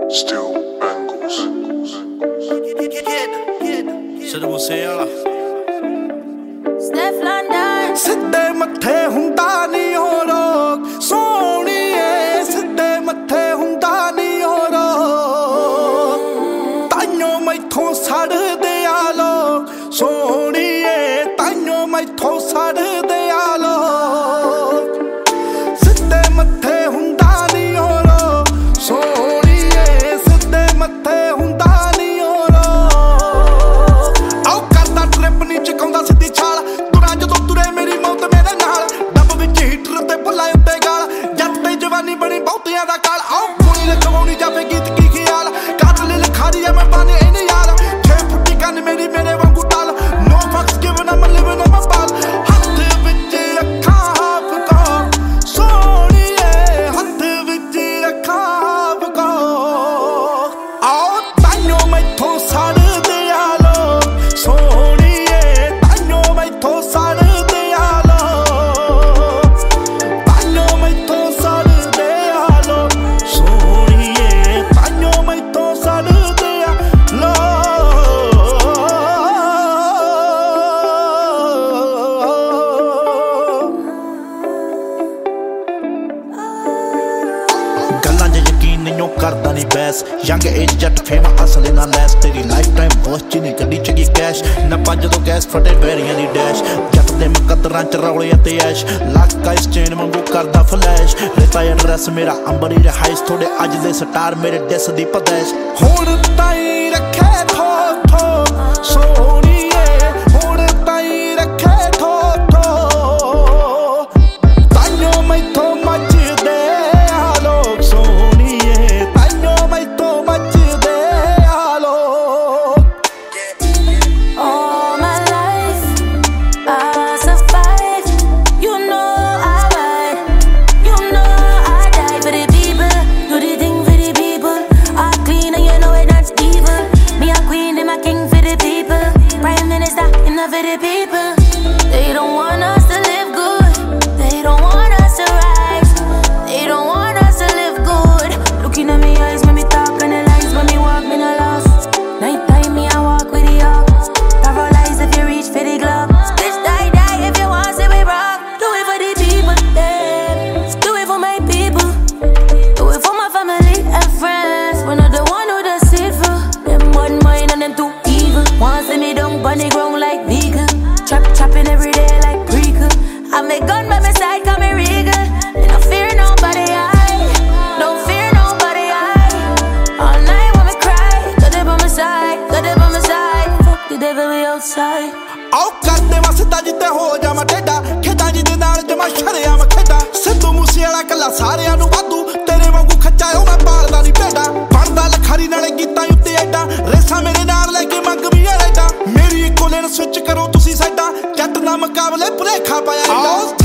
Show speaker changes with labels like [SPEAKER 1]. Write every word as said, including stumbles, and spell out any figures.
[SPEAKER 1] Still bangles.
[SPEAKER 2] Sidhu Moosewala
[SPEAKER 3] Steph London
[SPEAKER 4] ਸਿੱਧੇ ਮੱਥੇ ਹੁੰਦਾ ਨਹੀਂ ਉਹ ਲੋਕ ਸੋਹਣੀਏ ਸਿੱਧੇ ਮੱਥੇ ਹੁੰਦਾ ਨਹੀਂ ਉਹ ਲੋਕ ਤਾਈਓ ਮੈਥੋਂ ਸੜਦੇ ਆ ਲੋਕ ਸੋਹਣੀਏ ਤਾਈਓ ਮੈਥੋਂ ਸੜਦੇ ਆ ਲੋਕ ਸਿੱਧੇ ਮੱਥੇ ਹੁੰਦਾ ਨਹੀਂ ਉਹ ਲੋਕ ਸੋਹਣੀਏ ਸਿੱਧੇ ਮੱਥੇ ਹੁੰਦਾ ਨਹੀਂ ਉਹ ਲੋਕ ਆਓ ਕਰਦਾ ਟ੍ਰਿਪ ਨਹੀਂ ਚਕਾਉਂਦਾ ਸਿੱਧੀ ਛਾਲ ਤੁਰਾਂ ਜਦੋਂ ਤੁਰੇ ਮੇਰੀ ਮੌਤ ਮੇਰੇ ਨਾਲ ਡੱਬ ਵਿੱਚ ਹੀਟਰ ਤੇ ਭੁੱਲਾ ਉੱਤੇ ਗਾਲ ਜੱਟ ਤੇ ਜਵਾਨੀ ਬਣੀ ਬਹੁਤਿਆਂ ਦਾ ਕਾਲ ਆਓ ਕੁੜੀ ਲਖਵਾਉਣੀ ਜਾਵੇ ਗੀਤ ਕੀ ਖਿਆਲ ਕਾਤਲ ਲਖਾਰੀ ਆ ਮੈਂ ਪਾਣੇ ਇਹਨੇ ਯਾਰ ਛੇ ਫੁੱਟੀ ਕੰਨ ਮੇਰੀ ਮੇਰੇ ਵਾਂਗੂ ਟਾਲ ਨੋ ਫਕਸ ਗਿਵਨ ਅਮ ਲਿਵਿੰਗ ਅਮ ਬਾਲ ਹੱਥ ਵਿੱਚ ਅੱਖਾਂ ਹਾਫ ਕੋ ਸੋਹਣੀਏ ਹੱਥ ਵਿੱਚ ਅੱਖਾਂ ਹਾਫ ਕੋ ਆਓ ਤਾਈਓ ਮੈਥੋਂ ਸੜਦੇ ਆ ਲੋਕ ਸੋਹਣੀਏ ਤਾਈਓ ਮੈਥੋਂ ਸੜਦੇ ਆ ਲੋਕ ਤਾਈਓ ਮੈਥੋਂ ਸੜਦੇ ਆ ਲੋਕ ਸੋਹਣੀਏ ਤਾਈਓ ਮੈਥੋਂ ਸੜਦੇ ਆ ਲੋਕ ਗੱਲਾਂ 'ਚ ਯਕੀਨ ਨਹੀਂ ਉਹ ਕਰਦਾ ਨਹੀਂ ਬੈਸ ਯੰਗ ਏਜ ਜੱਟ ਫੇਮ ਅਸਲੇ ਨਾਲ ਲੈਸ ਤੇਰੀ ਲਾਈਫ ਟਾਈਮ ਬੋਸ ਚ ਨਹੀਂ ਗੱਡੀ ਚ ਗਈ ਕੈਸ਼ ਨਾ ਪੰਜ ਤੋਂ ਗੈਸ ਫਟੇ ਬੈਰੀਆਂ ਦੀ ਡੈਸ਼ ਜੱਟ ਦੇ ਮੁਕੱਦਰਾਂ ਚ ਰੌਲੇ ਅਤੇ ਐਸ਼ ਲੱਕਾ ਇਸ ਚੇਨ ਵਾਂਗੂ ਕਰਦਾ ਫਲੈਸ਼ ਰੇਤਾ ਐਡਰੈਸ ਮੇਰਾ ਅੰਬਰੀ ਰਹਾਇਸ਼ ਥੋੜੇ ਅੱਜ ਦੇ ਸਟਾਰ ਮੇਰੇ ਡਿਸ ਦੀ ਪਦੈਸ਼ ਹੁਣ ਤਾਈਂ ਰੱਖੇ ਥੋ ਥੋ ਸੋਹਣੀਏ ਹੁਣ ਤਾਈਂ ਰੱਖੇ ਥੋ ਥੋ ਤਾਈਓ ਮੈਥੋਂ ਮੱਚਦੇ ਆ ਲੋਕ ਸੋਹਣੀਏ ਤਾਈਓ ਮੈਥੋਂ ਮੱਚਦੇ ਆ ਲੋਕ
[SPEAKER 3] all my life I survive. You know I ride, you know I die for the people, do the thing for the people. I clean and you know it not evil. Me a queen and my king for the people. Prime minister enough for the people. They don't want us to live good. They don't want us to rise. They don't want us to live good. Looking at me eyes when me talk and the lies when me walk me no lost. Night time me I walk with the hawks. Paralyzed if you reach for the glove. Bitch die die if you want see we rock. Do it for the people, yeah. Do it for my people. Do it for my family and friends. We not the one who does it for. Them one mind and them too evil. Want see me down on the ground like vegan. Chop chopping every day like prequel. I make gun by my side, call me regal. Me no fear nobody, I don't fear nobody, I all night when me cry. Got it by my side, got it by my side. Fuck the devil, we outside.
[SPEAKER 4] ਆਓ ਕਰਦੇ ਵਸਦਾ ਜਿੱਤੇ ਹੋ ਜਾਵਾਂ ਟੇਡਾ ਖੇਡਾਂ ਜਿਹਦੇ ਨਾਲ ਜਮਾ ਸ਼ਰਿਆ ਮੈਂ ਖੇਡਾਂ ਸਿੱਧੂ ਮੂਸੇਵਾਲਾ ਕੱਲਾ ਸਾਰਿਆਂ ਨੂੰ ਵਾਧੂ ਤੇਰੇ ਵਾਂਗੂ ਖੱਚਾ ਉਹ ਮੈਂ ਪਾਲਦਾ ਨਹੀਂ ਭੇਡਾਂ ਬਣਦਾ ਲਖਾਰੀ ਨਾਲੇ ਗੀਤਾਂ ਉੱਤੇ ਐਡਾ ਰੇਸਾਂ ਮੇਰੇ ਨਾਲ ਲੈ ਕੇ ਮੰਗ ਵੀ ਐਡਾ ਮੇਰੀ ਇੱਕੋ ਲੇਨ ਸਵਿਚ ਕਰੋ ਤੁਸੀਂ ਸਾਡਾ ਜੱਟ ਨਾ ਮੁਕਾਬਲੇ ਭੁਲੇਖਾ ਪਾਇਆ ਐਡਾ